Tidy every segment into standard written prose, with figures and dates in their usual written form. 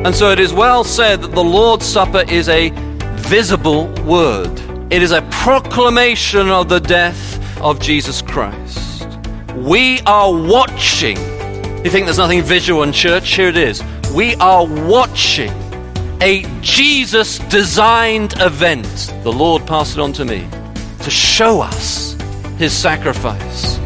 And so it is well said that the Lord's Supper is a visible word. It is a proclamation of the death of Jesus Christ. We are watching. You think there's nothing visual in church? Here it is. We are watching a Jesus-designed event. The Lord passed it on to me to show us his sacrifice.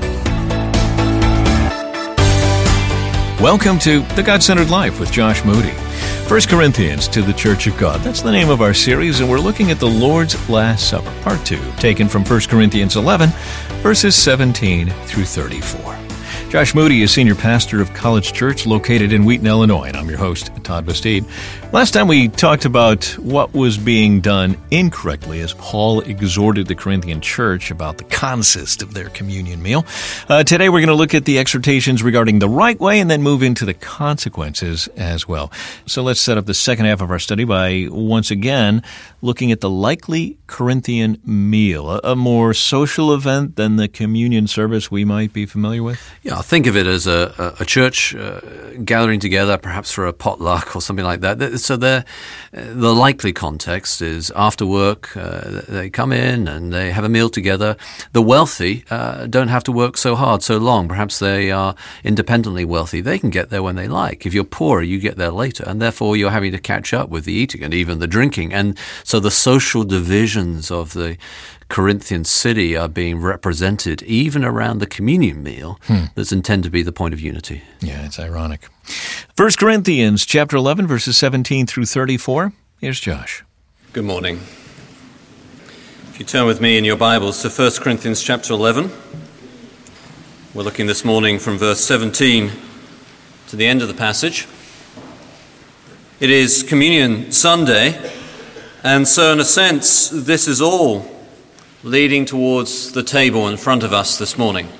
Welcome to The God-Centered Life with Josh Moody. 1 Corinthians to the Church of God. That's the name of our series, and we're looking at the Lord's Last Supper, Part 2, taken from 1 Corinthians 11, verses 17 through 34. Josh Moody is senior pastor of College Church located in Wheaton, Illinois, and I'm your host, Todd Bastide. Last time we talked about what was being done incorrectly as Paul exhorted the Corinthian church about the consist of their communion meal. Today we're going to look at the exhortations regarding the right way and then move into the consequences as well. So let's set up the second half of our study by once again looking at the likely Corinthian meal, a more social event than the communion service we might be familiar with. Yeah, think of it as a church gathering together, perhaps for a potluck or something like that. So the likely context is after work, they come in and they have a meal together. The wealthy don't have to work so hard, so long. Perhaps they are independently wealthy. They can get there when they like. If you're poorer, you get there later, and therefore you're having to catch up with the eating and even the drinking. And so the social divisions of the Corinthian city are being represented even around the communion meal that's intended to be the point of unity. Yeah, it's ironic. 1 Corinthians chapter 11, verses 17 through 34. Here's Josh. Good morning. If you turn with me in your Bibles to 1 Corinthians chapter 11, we're looking this morning from verse 17 to the end of the passage. It is Communion Sunday, and so in a sense, this is all leading towards the table in front of us this morning.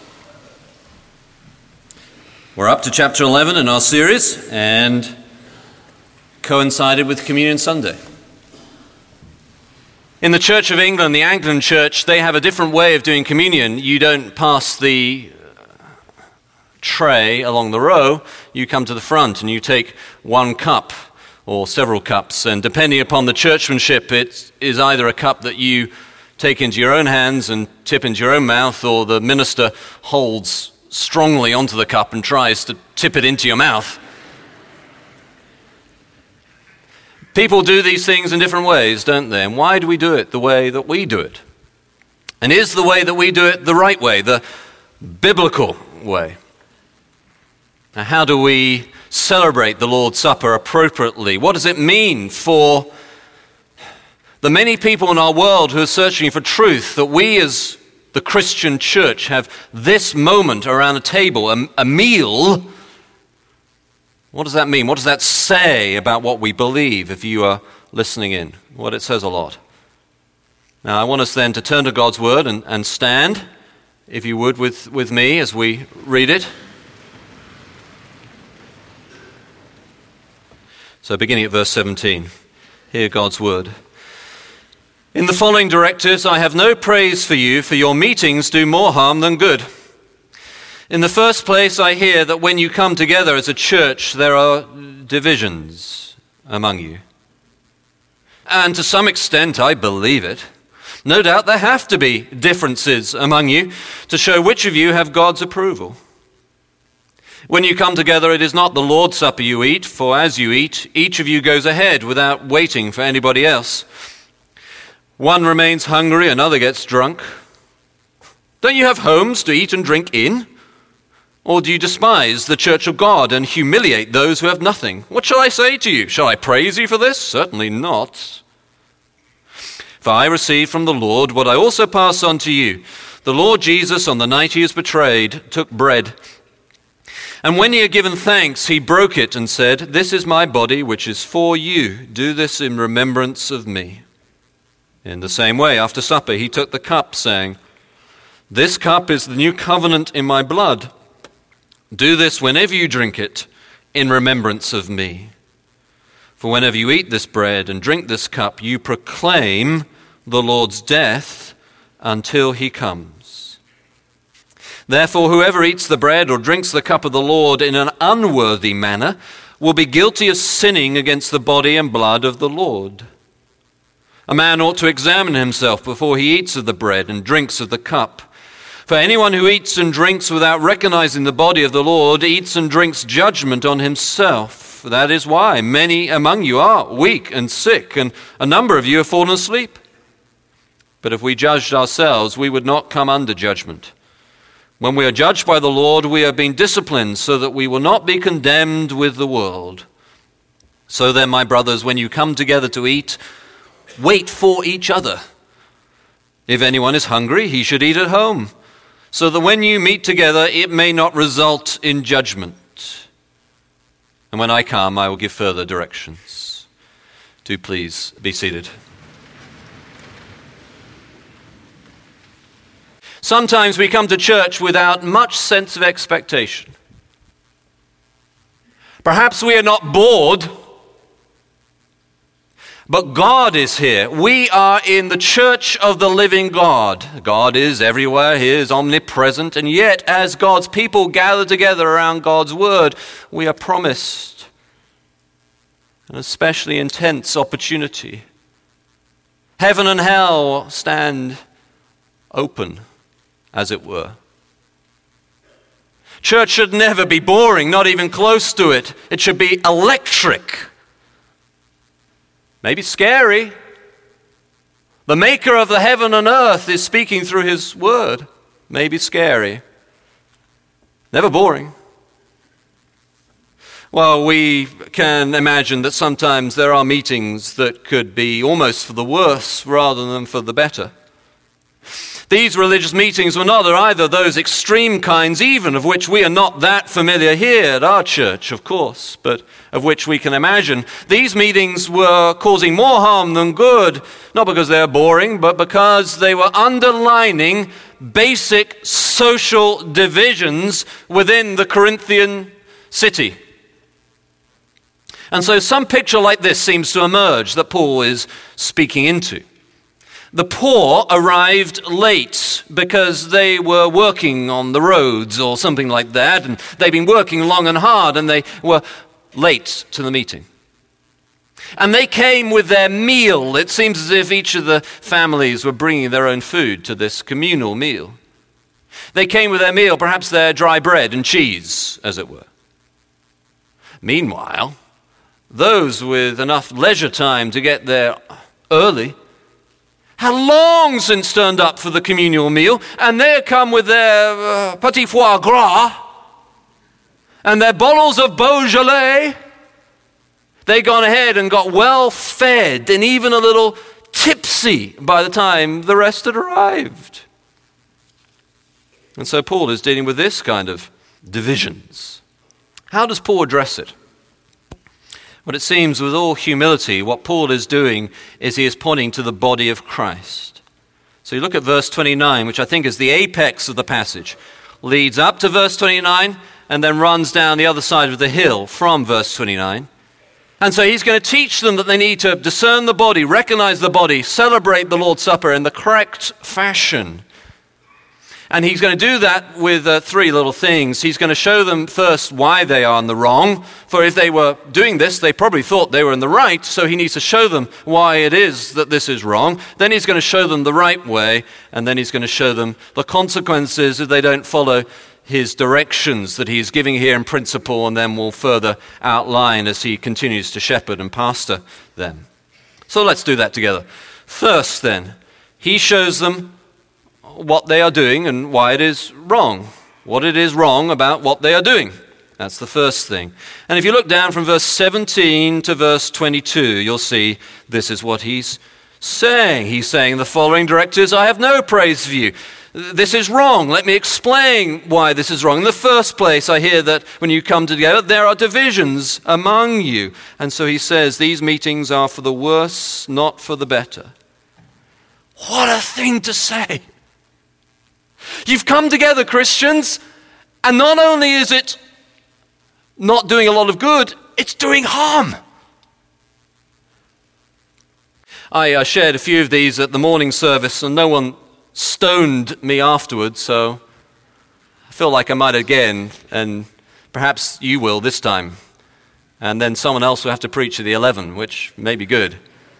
We're up to chapter 11 in our series and coincided with Communion Sunday. In the Church of England, the Anglican Church, they have a different way of doing communion. You don't pass the tray along the row. You come to the front and you take one cup or several cups, and depending upon the churchmanship, it is either a cup that you take into your own hands and tip into your own mouth, or the minister holds strongly onto the cup and tries to tip it into your mouth. People do these things in different ways, don't they? And why do we do it the way that we do it? And is the way that we do it the right way, the biblical way? Now, how do we celebrate the Lord's Supper appropriately? What does it mean for the many people in our world who are searching for truth, that we as the Christian church have this moment around a table, a meal? What does that mean? What does that say about what we believe, if you are listening in? Well, it says a lot. Now, I want us then to turn to God's Word and stand, if you would, with me as we read it. So beginning at verse 17, hear God's Word. In the following directives, I have no praise for you, for your meetings do more harm than good. In the first place, I hear that when you come together as a church, there are divisions among you. And to some extent, I believe it. No doubt there have to be differences among you to show which of you have God's approval. When you come together, it is not the Lord's Supper you eat, for as you eat, each of you goes ahead without waiting for anybody else. One remains hungry, another gets drunk. Don't you have homes to eat and drink in? Or do you despise the church of God and humiliate those who have nothing? What shall I say to you? Shall I praise you for this? Certainly not. For I received from the Lord what I also pass on to you. The Lord Jesus, on the night he was betrayed, took bread. And when he had given thanks, he broke it and said, "This is my body, which is for you. Do this in remembrance of me." In the same way, after supper, he took the cup, saying, "This cup is the new covenant in my blood. Do this whenever you drink it in remembrance of me. For whenever you eat this bread and drink this cup, you proclaim the Lord's death until he comes. Therefore, whoever eats the bread or drinks the cup of the Lord in an unworthy manner will be guilty of sinning against the body and blood of the Lord. A man ought to examine himself before he eats of the bread and drinks of the cup. For anyone who eats and drinks without recognizing the body of the Lord eats and drinks judgment on himself. That is why many among you are weak and sick, and a number of you have fallen asleep. But if we judged ourselves, we would not come under judgment. When we are judged by the Lord, we have been disciplined so that we will not be condemned with the world. So then, my brothers, when you come together to eat, wait for each other. If anyone is hungry, he should eat at home, so that when you meet together, it may not result in judgment. And when I come, I will give further directions. Do please be seated. Sometimes we come to church without much sense of expectation. Perhaps we are not bored, but God is here. We are in the church of the living God. God is everywhere. He is omnipresent. And yet, as God's people gather together around God's word, we are promised an especially intense opportunity. Heaven and hell stand open, as it were. Church should never be boring, not even close to it. It should be electric. Maybe scary. The maker of the heaven and earth is speaking through his word. Maybe scary. Never boring. Well, we can imagine that sometimes there are meetings that could be almost for the worse rather than for the better. These religious meetings were not either those extreme kinds, even of which we are not that familiar here at our church, of course, but of which we can imagine. These meetings were causing more harm than good, not because they are boring, but because they were underlining basic social divisions within the Corinthian city. And so some picture like this seems to emerge that Paul is speaking into. The poor arrived late because they were working on the roads or something like that, and they'd been working long and hard, and they were late to the meeting. And they came with their meal. It seems as if each of the families were bringing their own food to this communal meal. They came with their meal, perhaps their dry bread and cheese, as it were. Meanwhile, those with enough leisure time to get there early had long since turned up for the communal meal, and they had come with their petit foie gras and their bottles of Beaujolais. They'd gone ahead and got well fed and even a little tipsy by the time the rest had arrived. And so Paul is dealing with this kind of divisions. How does Paul address it? Well, it seems with all humility, what Paul is doing is he is pointing to the body of Christ. So you look at verse 29, which I think is the apex of the passage, leads up to verse 29 and then runs down the other side of the hill from verse 29. And so he's going to teach them that they need to discern the body, recognize the body, celebrate the Lord's Supper in the correct fashion. And he's going to do that with three little things. He's going to show them first why they are in the wrong. For if they were doing this, they probably thought they were in the right. So he needs to show them why it is that this is wrong. Then he's going to show them the right way. And then he's going to show them the consequences if they don't follow his directions that he's giving here in principle, and then will further outline as he continues to shepherd and pastor them. So let's do that together. First then, he shows them what they are doing and why it is wrong. What it is wrong about what they are doing. That's the first thing. And if you look down from verse 17 to verse 22, you'll see this is what he's saying. He's saying the following, directives, I have no praise for you. This is wrong. Let me explain why this is wrong. In the first place, I hear that when you come together, there are divisions among you. And so he says, these meetings are for the worse, not for the better. What a thing to say. You've come together, Christians, and not only is it not doing a lot of good, it's doing harm. I shared a few of these at the morning service, and no one stoned me afterwards, so I feel like I might again, and perhaps you will this time And then someone else will have to preach at the 11, which may be good.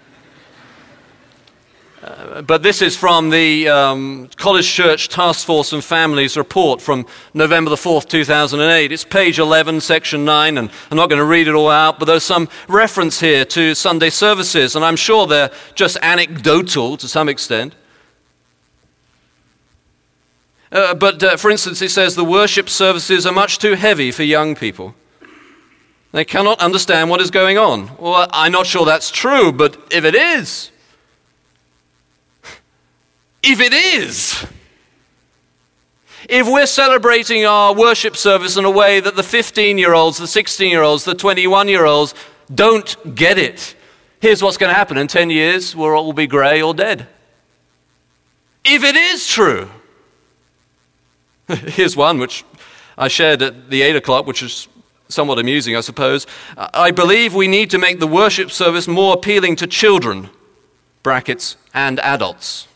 But this is from the College Church Task Force and Families report from November the 4th, 2008. It's page 11, section 9, and I'm not going to read it all out, but there's some reference here to Sunday services, and I'm sure they're just anecdotal to some extent. But for instance, it says the worship services are much too heavy for young people. They cannot understand what is going on. Well, I'm not sure that's true, but if it is, if we're celebrating our worship service in a way that the 15-year-olds, the 16-year-olds, the 21-year-olds don't get it, here's what's going to happen. In 10 years, we'll all be grey or dead. If it is true. Here's one which I shared at the 8 o'clock, which is somewhat amusing, I suppose. I believe we need to make the worship service more appealing to children, brackets, and adults.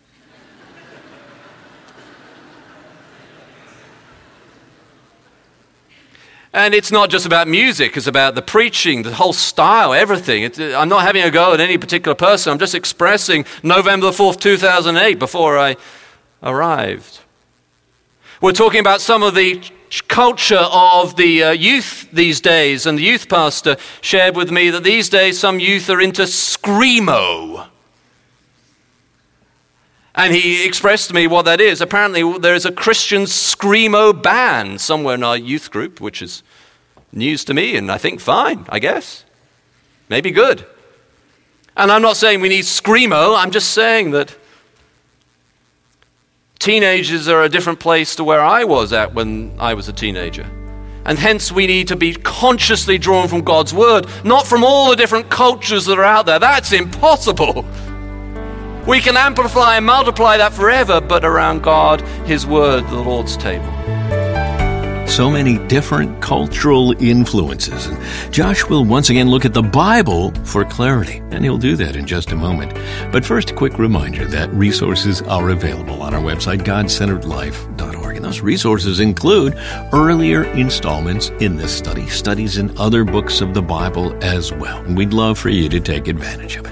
And it's not just about music, it's about the preaching, the whole style, everything. I'm not having a go at any particular person. I'm just expressing November the 4th, 2008, before I arrived. We're talking about some of the culture of the youth these days, and the youth pastor shared with me that these days some youth are into screamo. And he expressed to me what that is. Apparently there is a Christian screamo band somewhere in our youth group, which is news to me, and I think fine, I guess. Maybe good. And I'm not saying we need screamo, I'm just saying that teenagers are a different place to where I was at when I was a teenager. And hence we need to be consciously drawn from God's word, not from all the different cultures that are out there. That's impossible. We can amplify and multiply that forever, but around God, His word, the Lord's table. So many different cultural influences. And Josh will once again look at the Bible for clarity, and he'll do that in just a moment. But first, a quick reminder that resources are available on our website, GodCenteredLife.org. And those resources include earlier installments in this study, studies in other books of the Bible as well. And we'd love for you to take advantage of it.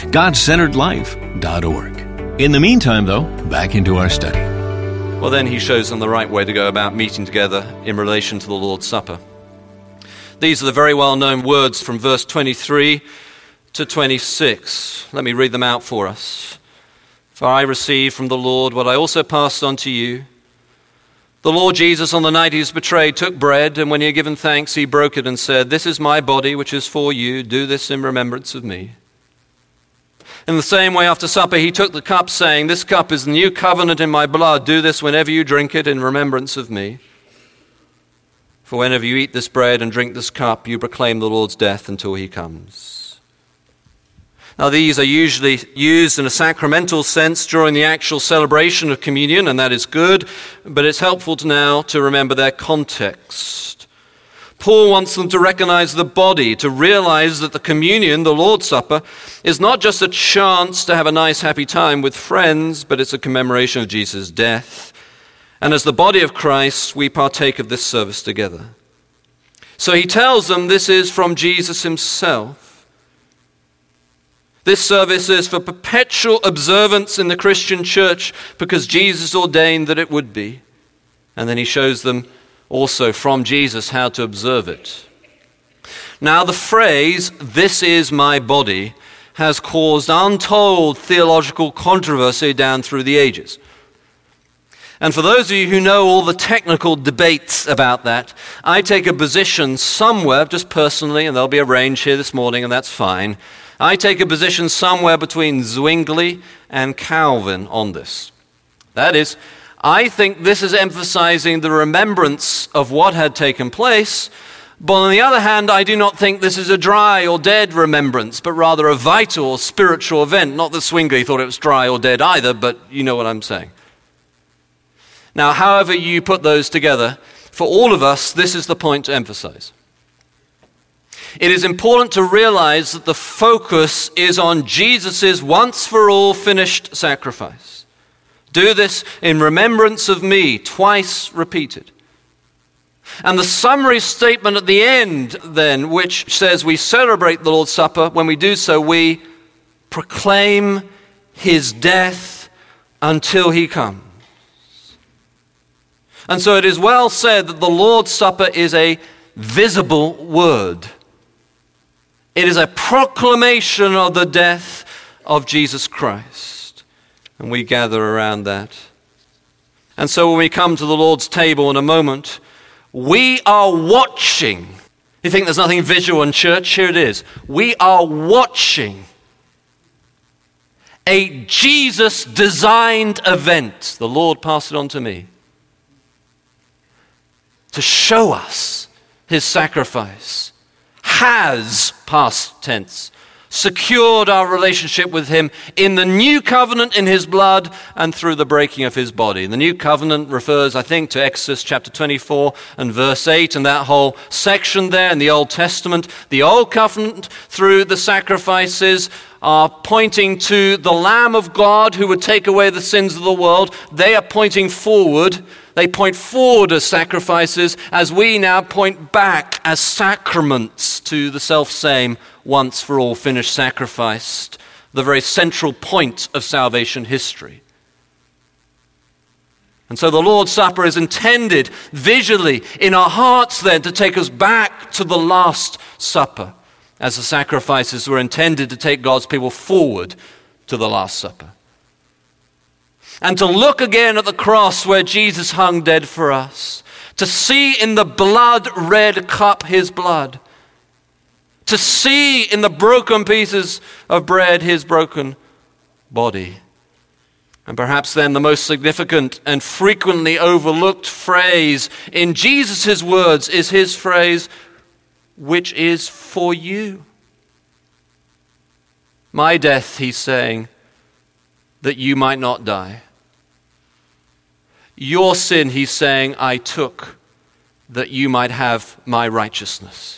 GodCenteredLife.org. In the meantime, though, back into our study. Well, then he shows them the right way to go about meeting together in relation to the Lord's Supper. These are the very well-known words from verse 23 to 26. Let me read them out for us. For I received from the Lord what I also passed on to you. The Lord Jesus, on the night he was betrayed, took bread, and when he had given thanks, he broke it and said, "This is my body, which is for you. Do this in remembrance of me." In the same way, after supper, he took the cup, saying, "This cup is the new covenant in my blood. Do this whenever you drink it in remembrance of me. For whenever you eat this bread and drink this cup, you proclaim the Lord's death until he comes." Now, these are usually used in a sacramental sense during the actual celebration of communion, and that is good, but it's helpful to remember their context. Paul wants them to recognize the body, to realize that the communion, the Lord's Supper, is not just a chance to have a nice, happy time with friends, but it's a commemoration of Jesus' death. And as the body of Christ, we partake of this service together. So he tells them this is from Jesus himself. This service is for perpetual observance in the Christian church because Jesus ordained that it would be. And then he shows them also from Jesus how to observe it. Now the phrase, "this is my body," has caused untold theological controversy down through the ages. And for those of you who know all the technical debates about that, I take a position somewhere, just personally, and there'll be a range here this morning, and that's fine. I take a position somewhere between Zwingli and Calvin on this. That is, I think this is emphasizing the remembrance of what had taken place, but on the other hand, I do not think this is a dry or dead remembrance, but rather a vital or spiritual event. Not that Zwingli thought it was dry or dead either, but you know what I'm saying. Now, however you put those together, for all of us, this is the point to emphasize. It is important to realize that the focus is on Jesus' once-for-all finished sacrifice. Do this in remembrance of me, twice repeated. And the summary statement at the end then, which says we celebrate the Lord's Supper, when we do so, we proclaim his death until he comes. And so it is well said that the Lord's Supper is a visible word. It is a proclamation of the death of Jesus Christ. And we gather around that. And so when we come to the Lord's table in a moment, we are watching. You think there's nothing visual in church? Here it is. We are watching a Jesus-designed event. The Lord passed it on to me to show us his sacrifice has, past tense, secured our relationship with him in the new covenant in his blood and through the breaking of his body. The new covenant refers, I think, to Exodus chapter 24 and verse 8 and that whole section there in the Old Testament. The old covenant through the sacrifices are pointing to the Lamb of God who would take away the sins of the world. They are pointing forward. They point forward as sacrifices, as we now point back as sacraments to the self-same once for all finished sacrifice, the very central point of salvation history. And so the Lord's Supper is intended visually in our hearts then to take us back to the Last Supper, as the sacrifices were intended to take God's people forward to the Last Supper. And to look again at the cross where Jesus hung dead for us, to see in the blood-red cup his blood, to see in the broken pieces of bread his broken body. And perhaps then the most significant and frequently overlooked phrase in Jesus' words is his phrase, which is for you. My death, he's saying, that you might not die. Your sin, he's saying, I took that you might have my righteousness.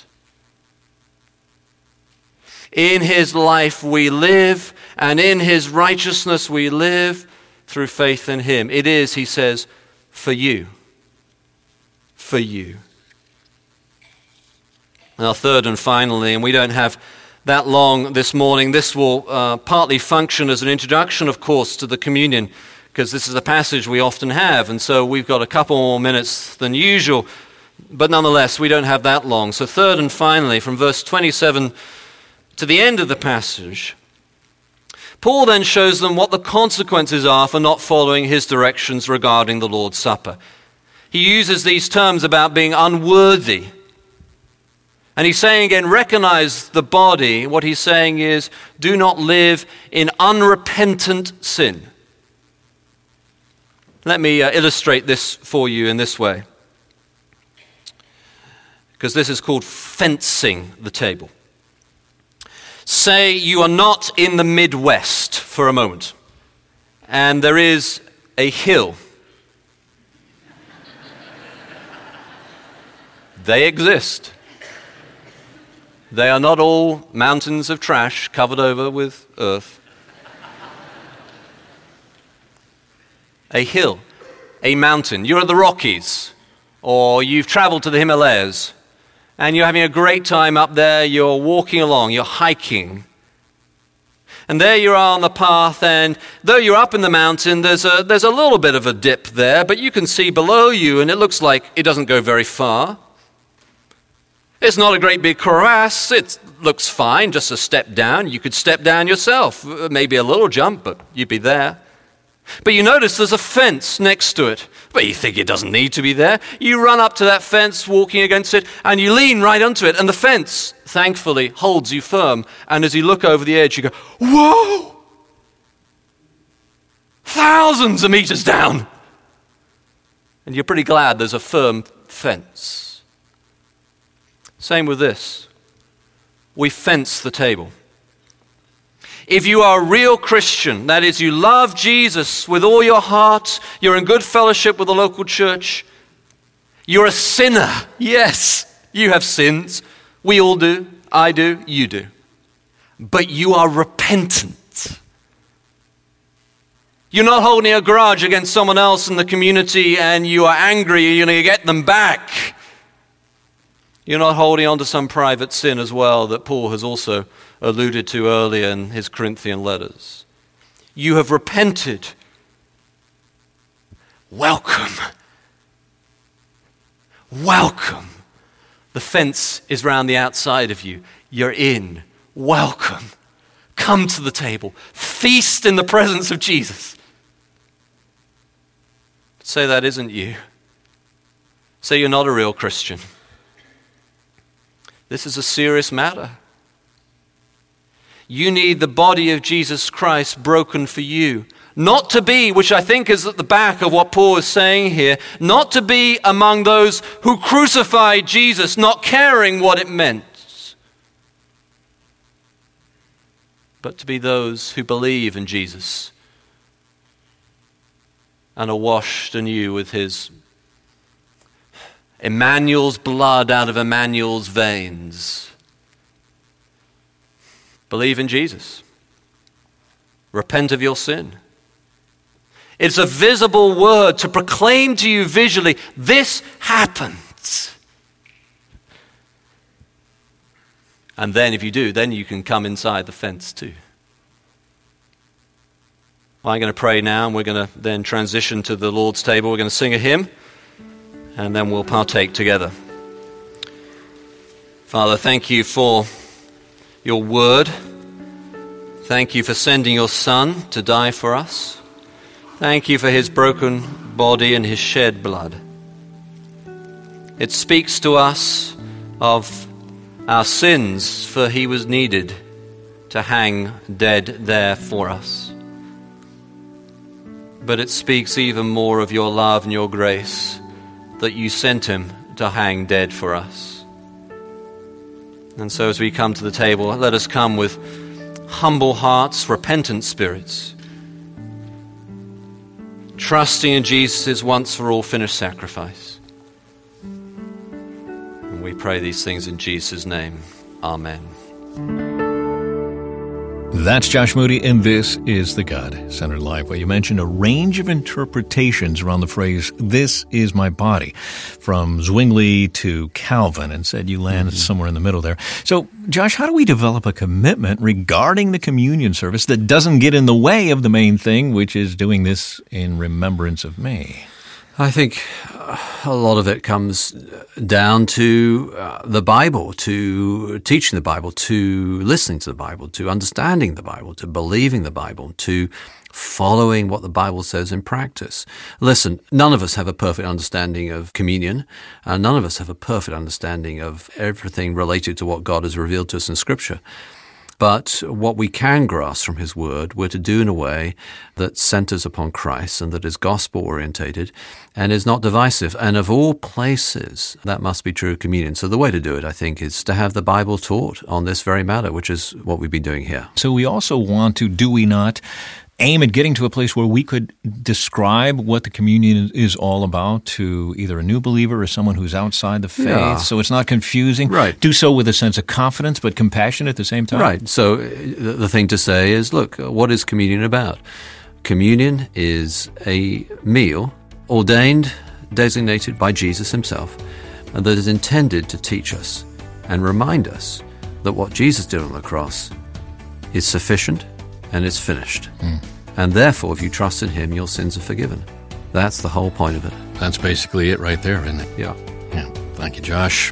In his life we live, and in his righteousness we live through faith in him. It is, he says, for you. For you. Now, third and finally, and we don't have that long this morning, this will partly function as an introduction, of course, to the communion, because this is a passage we often have, and so we've got a couple more minutes than usual, but nonetheless, we don't have that long. So third and finally, from verse 27 to the end of the passage, Paul then shows them what the consequences are for not following his directions regarding the Lord's Supper. He uses these terms about being unworthy. And he's saying again, recognize the body. What he's saying is, do not live in unrepentant sin. Let me illustrate this for you in this way, because this is called fencing the table. Say you are not in the Midwest for a moment, and there is a hill. They exist. They are not all mountains of trash covered over with earth. A hill, a mountain. You're at the Rockies, or you've traveled to the Himalayas, and you're having a great time up there. You're walking along, you're hiking. And there you are on the path, and though you're up in the mountain, there's a little bit of a dip there, but you can see below you, and it looks like it doesn't go very far. It's not a great big crevasse. It looks fine, just a step down. You could step down yourself, maybe a little jump, but you'd be there. But you notice there's a fence next to it. But you think it doesn't need to be there. You run up to that fence, walking against it, and you lean right onto it. And the fence, thankfully, holds you firm. And as you look over the edge, you go, whoa! Thousands of meters down. And you're pretty glad there's a firm fence. Same with this. We fence the table. If you are a real Christian, that is, you love Jesus with all your heart, you're in good fellowship with the local church, you're a sinner. Yes, you have sins. We all do. I do. You do. But you are repentant. You're not holding a grudge against someone else in the community and you are angry, you're going to get them back. You're not holding on to some private sin as well that Paul has also alluded to earlier in his Corinthian letters. You have repented. Welcome. Welcome. The fence is round the outside of you. You're in. Welcome. Come to the table. Feast in the presence of Jesus. Say that isn't you. Say you're not a real Christian. This is a serious matter. You need the body of Jesus Christ broken for you. Not to be, which I think is at the back of what Paul is saying here, not to be among those who crucified Jesus, not caring what it meant, but to be those who believe in Jesus and are washed anew with his Emmanuel's blood out of Emmanuel's veins. Believe in Jesus. Repent of your sin. It's a visible word to proclaim to you visually, this happens. And then if you do, then you can come inside the fence too. Well, I'm going to pray now, and we're going to then transition to the Lord's table. We're going to sing a hymn, and then we'll partake together. Father, thank you for your word. Thank you for sending your Son to die for us. Thank you for his broken body and his shed blood. It speaks to us of our sins, for he was needed to hang dead there for us. But it speaks even more of your love and your grace, that you sent him to hang dead for us. And so as we come to the table, let us come with humble hearts, repentant spirits, trusting in Jesus' once-for-all finished sacrifice. And we pray these things in Jesus' name. Amen. That's Josh Moody, and this is the God-Centered Life. Well, you mentioned a range of interpretations around the phrase, this is my body, from Zwingli to Calvin, and said you land somewhere in the middle there. So, Josh, how do we develop a commitment regarding the communion service that doesn't get in the way of the main thing, which is doing this in remembrance of me? I think a lot of it comes down to the Bible, to teaching the Bible, to listening to the Bible, to understanding the Bible, to believing the Bible, to following what the Bible says in practice. Listen, none of us have a perfect understanding of communion. None of us have a perfect understanding of everything related to what God has revealed to us in Scripture. But what we can grasp from his word, we're to do in a way that centers upon Christ and that is gospel-orientated and is not divisive. And of all places, that must be true of communion. So the way to do it, I think, is to have the Bible taught on this very matter, which is what we've been doing here. So we also want to, do we not, aim at getting to a place where we could describe what the communion is all about to either a new believer or someone who's outside the faith, so it's not confusing. Right. Do so with a sense of confidence but compassion at the same time. Right. So the thing to say is, look, what is communion about? Communion is a meal ordained, designated by Jesus himself, and that is intended to teach us and remind us that what Jesus did on the cross is sufficient and it's finished. And therefore, if you trust in him, your sins are forgiven. That's the whole point of it. That's basically it right there, isn't it? Yeah. Thank you, Josh.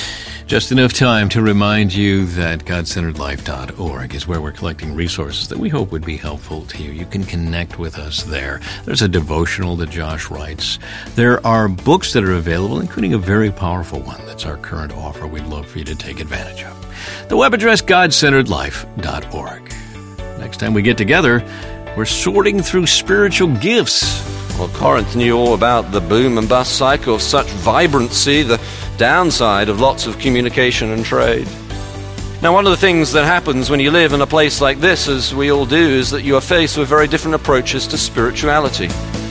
Just enough time to remind you that GodCenteredLife.org is where we're collecting resources that we hope would be helpful to you. You can connect with us there. There's a devotional that Josh writes. There are books that are available, including a very powerful one that's our current offer we'd love for you to take advantage of. The web address, GodCenteredLife.org. Next time we get together, we're sorting through spiritual gifts. Well, Corinth knew all about the boom and bust cycle of such vibrancy, the downside of lots of communication and trade. Now, one of the things that happens when you live in a place like this, as we all do, is that you are faced with very different approaches to spirituality.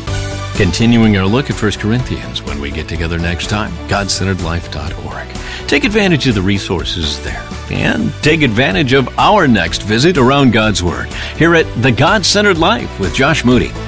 Continuing our look at 1 Corinthians when we get together next time, GodCenteredLife.org. Take advantage of the resources there. And take advantage of our next visit around God's Word here at The God-Centered Life with Josh Moody.